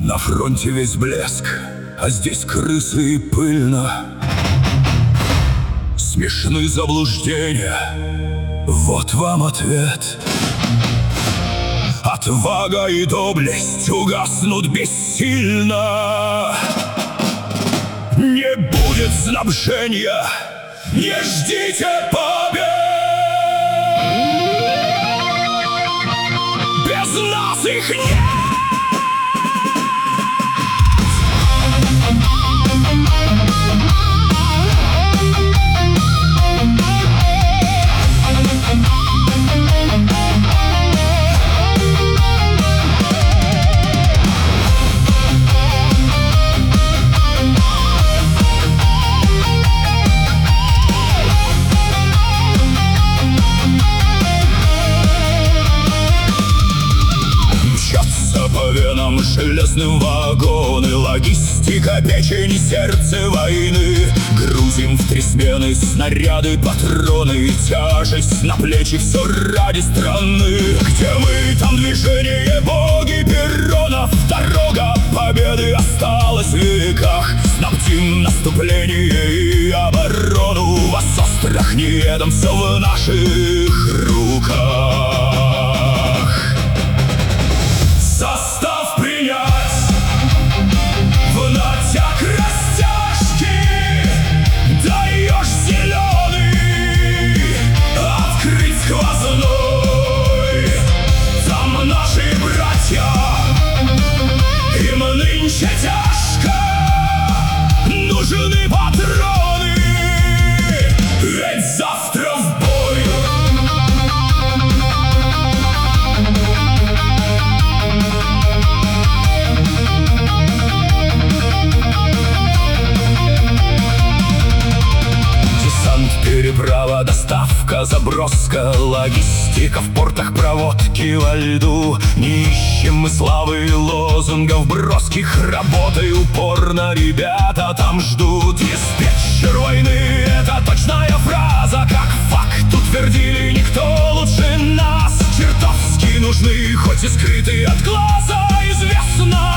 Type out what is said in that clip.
На фронте весь блеск, а здесь крысы и пыльно. Смешны заблуждения, вот вам ответ. Отвага и доблесть угаснут бессильно. Не будет снабжения, не ждите побед. Без нас их нет. По венам железным вагоны, логистика, печень, сердце войны. Грузим в 3 смены снаряды, патроны, тяжесть на плечи, все ради страны. Где мы, там движение, боги перронов. Дорога победы осталась в веках. Снабдим наступление и оборону. Во острах недом все в наших руках. Состав принять, в натяг растяжки, даешь зеленый, открыть сквозной. Там наши братья, им нынче тяжко, нужны патроны, ведь завтра в бой. Переправа, доставка, заброска, логистика в портах, проводки во льду. Не ищем мы славы и лозунгов броских, работай упорно, ребята там ждут. Диспетчер войны — это точная фраза, как факт утвердили, никто лучше нас. Чертовски нужны, хоть и скрытые от глаза, известно.